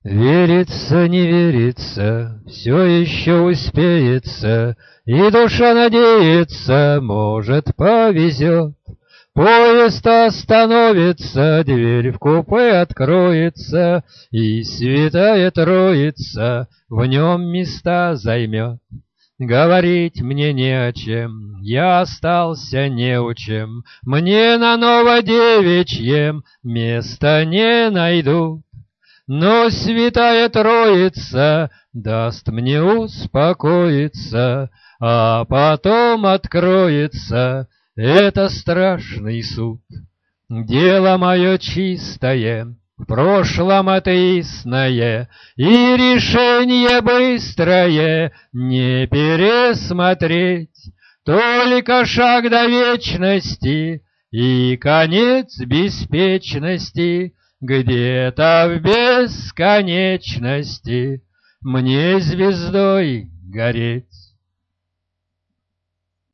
Верится, не верится, все еще успеется, и душа надеется, может, повезет. Поезд остановится, дверь в купе откроется, и святая Троица в нем места займет. Говорить мне не о чем, я остался неучем, мне на Новодевичьем места не найдут. Но святая Троица даст мне успокоиться, а потом откроется это страшный суд. Дело мое чистое, в прошлом атеистное, и решение быстрое не пересмотреть. Только шаг до вечности и конец беспечности, где-то в бесконечности мне звездой гореть.